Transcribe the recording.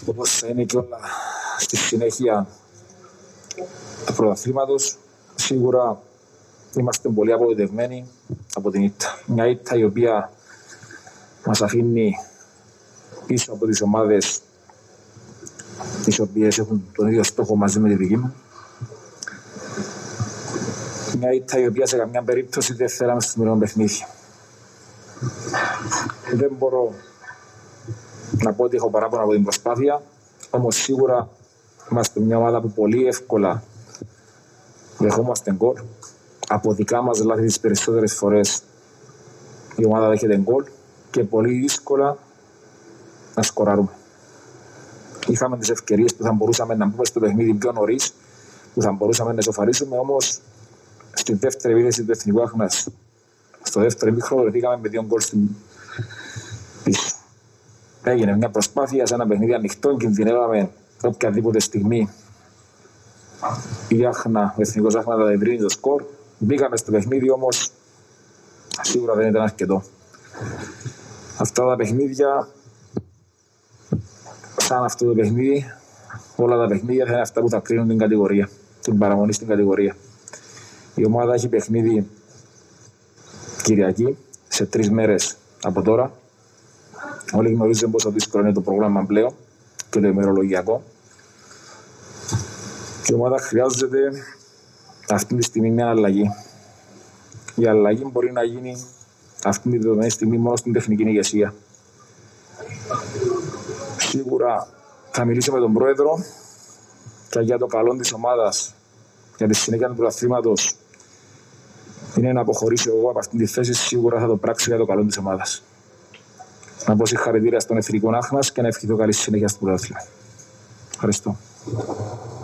όπως θα είναι και όλα στη συνέχεια του πρωταθλήματος. Σίγουρα είμαστε πολύ απογοητευμένοι από την ήττα. Μια ήττα η οποία μας αφήνει πίσω από τις ομάδες τις οποίες έχουν τον ίδιο στόχο μαζί με τη δική μου. Μια ήττα η οποία σε καμιά περίπτωση δεν θέλαμε στο σημερινό παιχνίδι. Δεν μπορώ να πω ότι έχω παράπονο από την προσπάθεια, όμως σίγουρα είμαστε μια ομάδα που πολύ εύκολα δεχόμαστε γκολ. Από δικά μας λάθη τις περισσότερες φορές η ομάδα δέχεται γκολ και πολύ δύσκολα να σκοράρουμε. Είχαμε τις ευκαιρίες που θα μπορούσαμε να μπούμε στο παιχνίδι πιο νωρίς, που θα μπορούσαμε να ισοφαρίσουμε, όμως στη δεύτερη επίθεση του Εθνικού Άχνας, στο δεύτερο ημίχρονο, βρεθήκαμε με 2 γκολ στην πίσω. Έγινε μια προσπάθεια σε ένα παιχνίδι ανοιχτό, κινδυνεύαμε οποιαδήποτε στιγμή η Άχνα, ο Εθνικός Άχνα θα ευρύνει το σκορ. Μπήκαμε στο παιχνίδι, όμως σίγουρα δεν ήταν αρκετό. Αυτά τα παιχνίδια, σαν αυτό το παιχνίδι, όλα τα παιχνίδια θα είναι αυτά που θα κρίνουν την κατηγορία, την παραμονή στην κατηγορία. Η ομάδα έχει παιχνίδι Κυριακή, σε 3 μέρες από τώρα. Όλοι γνωρίζουν πόσο δύσκολο είναι το πρόγραμμα πλέον και το ημερολογιακό. Και η ομάδα χρειάζεται αυτή τη στιγμή μια αλλαγή. Η αλλαγή μπορεί να γίνει αυτή τη δεδομένη στιγμή μόνο στην τεχνική ηγεσία. Σίγουρα θα μιλήσω με τον πρόεδρο και για το καλό της ομάδας, για τη συνέχεια του πρωταθλήματος. Είναι να αποχωρήσω εγώ από αυτή τη θέση, σίγουρα θα το πράξω για το καλό της ομάδας. Να πω συγχαρητήρια στον Εθνικό Άχνας και να ευχηθώ καλή συνέχεια στο πρωτάθλημα. Ευχαριστώ.